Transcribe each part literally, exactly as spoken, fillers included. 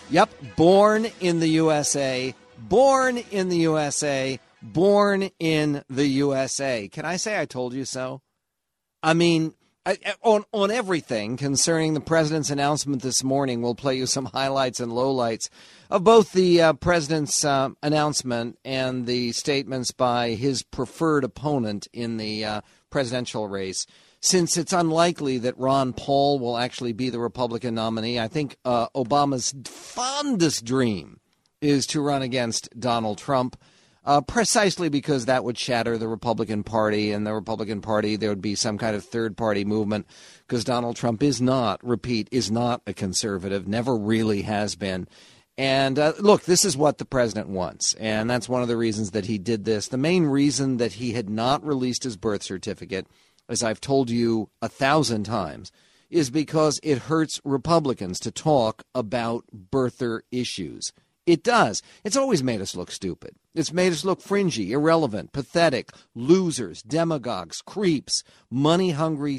Yep, born in the U S A, born in the U S A, born in the U S A. Can I say I told you so? I mean, I, on on everything concerning the president's announcement this morning, we'll play you some highlights and lowlights of both the uh, president's uh, announcement and the statements by his preferred opponent in the uh, presidential race. Since it's unlikely that Ron Paul will actually be the Republican nominee, I think uh, Obama's fondest dream is to run against Donald Trump, uh, precisely because that would shatter the Republican Party. And the Republican Party, there would be some kind of third-party movement, because Donald Trump is not, repeat, is not a conservative, never really has been. And uh, look, this is what the president wants, and that's one of the reasons that he did this. The main reason that he had not released his birth certificate, as I've told you a thousand times, is because it hurts Republicans to talk about birther issues. It does. It's always made us look stupid. It's made us look fringy, irrelevant, pathetic, losers, demagogues, creeps, money-hungry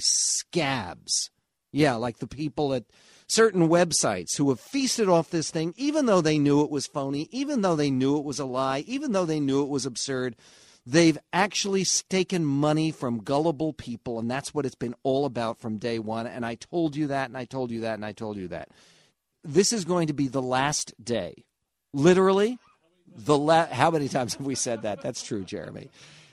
scabs. Yeah, like the people at certain websites who have feasted off this thing, even though they knew it was phony, even though they knew it was a lie, even though they knew it was absurd. They've actually taken money from gullible people, and that's what it's been all about from day one. And I told you that, and I told you that, and I told you that. This is going to be the last day. Literally, the la- how many times have we said that? That's true, Jeremy.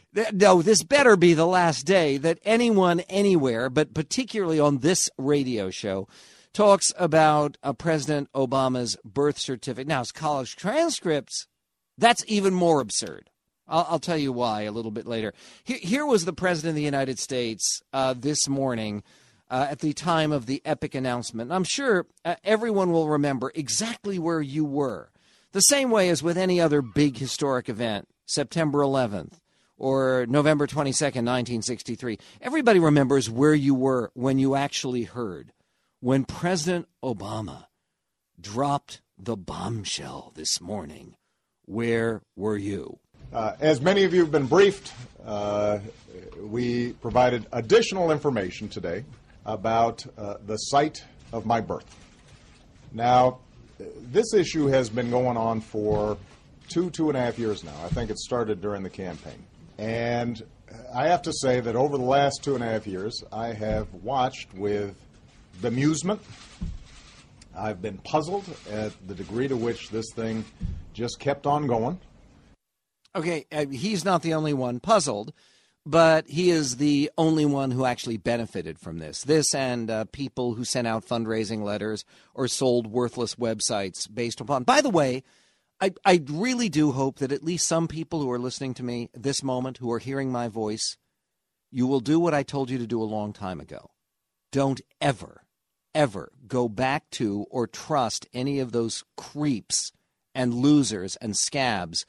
No, this better be the last day that anyone anywhere, but particularly on this radio show, talks about uh, President Obama's birth certificate. Now, his college transcripts, that's even more absurd. I'll, I'll tell you why a little bit later. Here, here was the President of the United States uh, this morning uh, at the time of the epic announcement. I'm sure uh, everyone will remember exactly where you were. The same way as with any other big historic event, September eleventh or November twenty-second, nineteen sixty-three. Everybody remembers where you were when you actually heard. When President Obama dropped the bombshell this morning, where were you? Uh, as many of you have been briefed, uh, we provided additional information today about uh, the site of my birth. Now, this issue has been going on for two, two and a half years now. I think it started during the campaign. And I have to say that over the last two and a half years, I have watched with bemusement. I've been puzzled at the degree to which this thing just kept on going. Okay, uh, he's not the only one puzzled, but he is the only one who actually benefited from this. This and uh, people who sent out fundraising letters or sold worthless websites based upon. By the way, I, I really do hope that at least some people who are listening to me this moment, who are hearing my voice, you will do what I told you to do a long time ago. Don't ever, ever go back to or trust any of those creeps and losers and scabs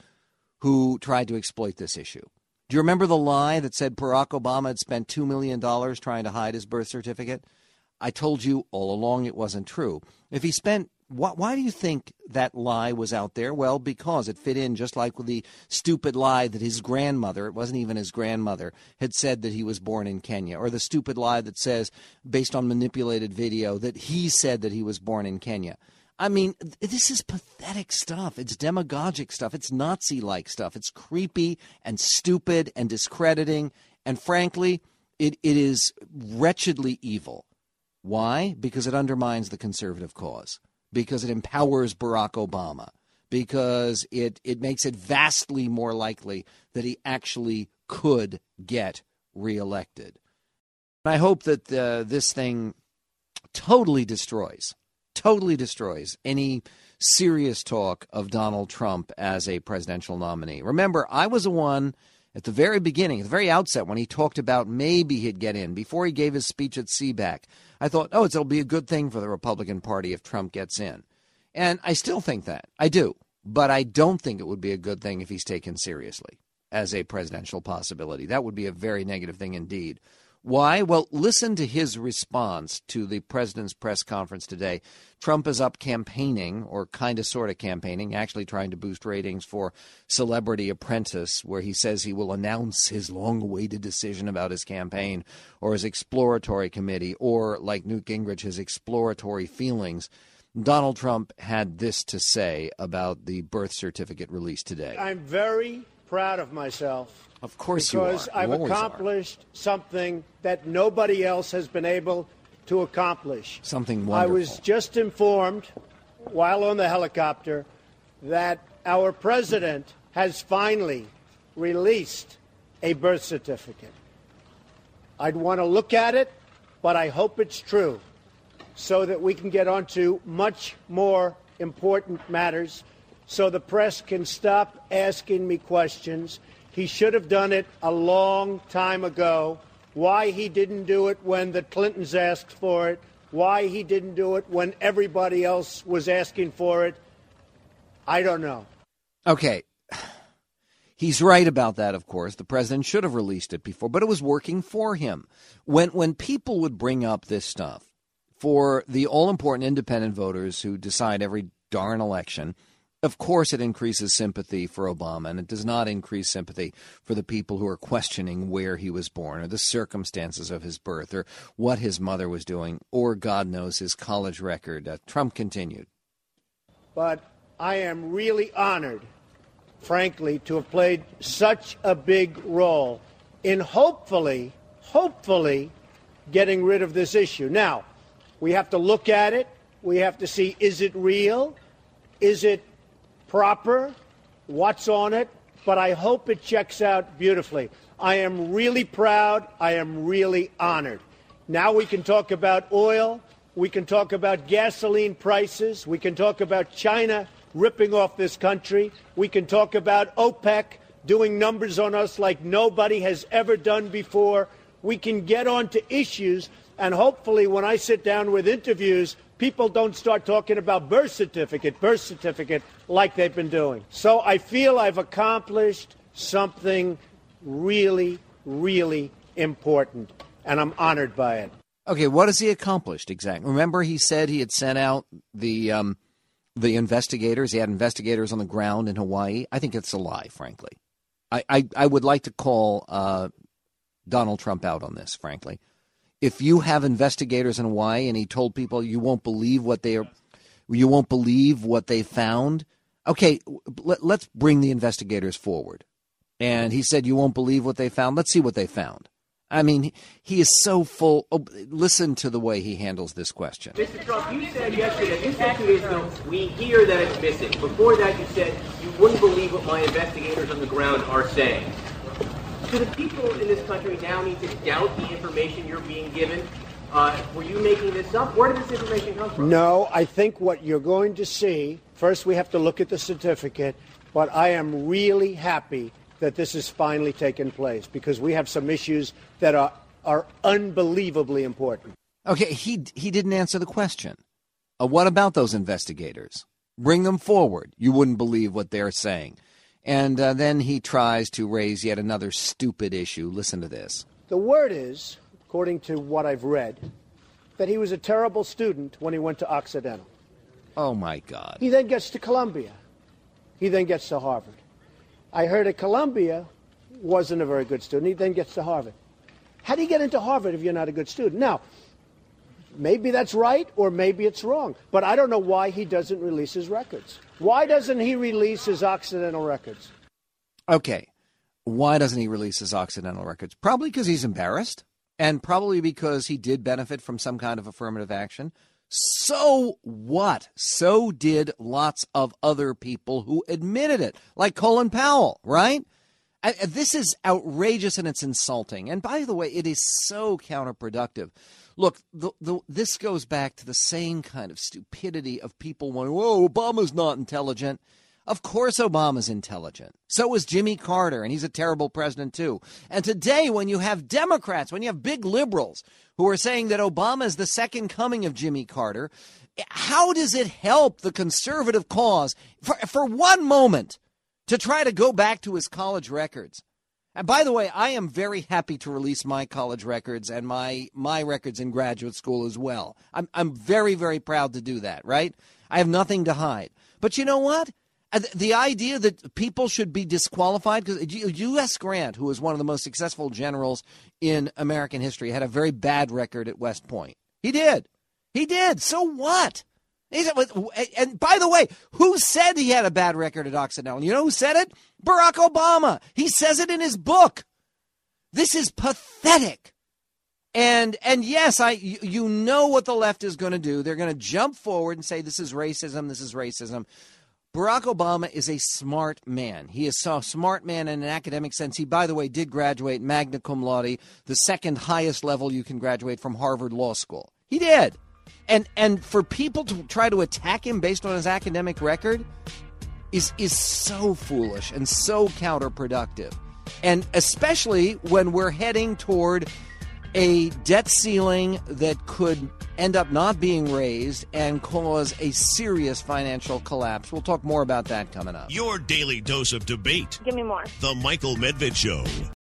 who tried to exploit this issue. Do you remember the lie that said Barack Obama had spent two million dollars trying to hide his birth certificate? I told you all along it wasn't true. If he spent, why, why do you think that lie was out there? Well, because it fit in just like with the stupid lie that his grandmother, it wasn't even his grandmother, had said that he was born in Kenya, or the stupid lie that says, based on manipulated video, that he said that he was born in Kenya. I mean, this is pathetic stuff. It's demagogic stuff. It's Nazi-like stuff. It's creepy and stupid and discrediting. And frankly, it, it is wretchedly evil. Why? Because it undermines the conservative cause. Because it empowers Barack Obama. Because it, it makes it vastly more likely that he actually could get reelected. I hope that uh, this thing totally destroys Totally destroys any serious talk of Donald Trump as a presidential nominee. Remember, I was the one at the very beginning, at the very outset, when he talked about maybe he'd get in, before he gave his speech at C PAC. I thought, oh, it'll be a good thing for the Republican Party if Trump gets in. And I still think that. I do. But I don't think it would be a good thing if he's taken seriously as a presidential possibility. That would be a very negative thing indeed. Why? Well, listen to his response to the president's press conference today. Trump is up campaigning, or kind of sort of campaigning, actually trying to boost ratings for Celebrity Apprentice, where he says he will announce his long-awaited decision about his campaign, or his exploratory committee, or, like Newt Gingrich, his exploratory feelings. Donald Trump had this to say about the birth certificate released today. I'm very proud of myself. Of course you are. Because I've You accomplished something that nobody else has been able to accomplish. Something wonderful. I was just informed while on the helicopter that our president has finally released a birth certificate. I'd want to look at it, but I hope it's true so that we can get on to much more important matters so the press can stop asking me questions. He should have done it a long time ago. Why he didn't do it when the Clintons asked for it, why he didn't do it when everybody else was asking for it, I don't know. Okay. He's right about that, of course. The president should have released it before, but it was working for him. When when people would bring up this stuff for the all-important independent voters who decide every darn election, of course it increases sympathy for Obama, and it does not increase sympathy for the people who are questioning where he was born or the circumstances of his birth or what his mother was doing or, God knows, his college record. Uh, Trump continued. But I am really honored, frankly, to have played such a big role in hopefully, hopefully getting rid of this issue. Now, we have to look at it. We have to see, is it real? Is it proper? What's on it? But I hope it checks out beautifully. I am really proud. I am really honored. Now we can talk about oil. We can talk about gasoline prices. We can talk about China ripping off this country. We can talk about OPEC doing numbers on us like nobody has ever done before. We can get on to issues, and hopefully when I sit down with interviews, people don't start talking about birth certificate, birth certificate like they've been doing. So I feel I've accomplished something really, really important, and I'm honored by it. Okay, what has he accomplished exactly? Remember he said he had sent out the um, the investigators. He had investigators on the ground in Hawaii. I think it's a lie, frankly. I, I, I would like to call uh, Donald Trump out on this, frankly. If you have investigators in Hawaii and he told people you won't believe what they are, you won't believe what they found. Okay, let, let's bring the investigators forward. And he said you won't believe what they found. Let's see what they found. I mean, he is so full. Oh, listen to the way he handles this question. Mister Trump, you said yesterday, you said two days ago, we hear that it's missing. Before that, you said you wouldn't believe what my investigators on the ground are saying. Do the people in this country now need to doubt the information you're being given? Uh, were you making this up? Where did this information come from? No, I think what you're going to see, first we have to look at the certificate, but I am really happy that this has finally taken place because we have some issues that are, are unbelievably important. Okay, he he didn't answer the question. Uh, what about those investigators? Bring them forward. You wouldn't believe what they're saying. And uh, then he tries to raise yet another stupid issue. Listen to this. The word is, according to what I've read, that he was a terrible student when he went to Occidental. Oh, my God. He then gets to Columbia. He then gets to Harvard. I heard at Columbia wasn't a very good student. He then gets to Harvard. How do you get into Harvard if you're not a good student? Now, maybe that's right or maybe it's wrong, but I don't know why he doesn't release his records. Why doesn't he release his Occidental records? Okay. Why doesn't he release his Occidental records? Probably because he's embarrassed and probably because he did benefit from some kind of affirmative action. So what? So did lots of other people who admitted it, like Colin Powell, right? I, this is outrageous and it's insulting. And by the way, it is so counterproductive. Look, the, the, this goes back to the same kind of stupidity of people wondering, whoa, Obama's not intelligent. Of course Obama's intelligent. So was Jimmy Carter, and he's a terrible president too. And today, when you have Democrats, when you have big liberals who are saying that Obama is the second coming of Jimmy Carter, how does it help the conservative cause for, for one moment to try to go back to his college records? And by the way, I am very happy to release my college records and my my records in graduate school as well. I'm I'm very, very proud to do that, right? I have nothing to hide. But you know what? The idea that people should be disqualified, because U S Grant, who was one of the most successful generals in American history, had a very bad record at West Point. He did. He did. So what? He said, and by the way, who said he had a bad record at Occidental? You know who said it? Barack Obama. He says it in his book. This is pathetic. And and yes, I you, you know what the left is going to do. They're going to jump forward and say this is racism, this is racism. Barack Obama is a smart man. He is a smart man in an academic sense. He, by the way, did graduate magna cum laude, the second highest level you can graduate from Harvard Law School. He did. And and for people to try to attack him based on his academic record is is so foolish and so counterproductive. And especially when we're heading toward a debt ceiling that could end up not being raised and cause a serious financial collapse. We'll talk more about that coming up. Your daily dose of debate. Give me more. The Michael Medved Show.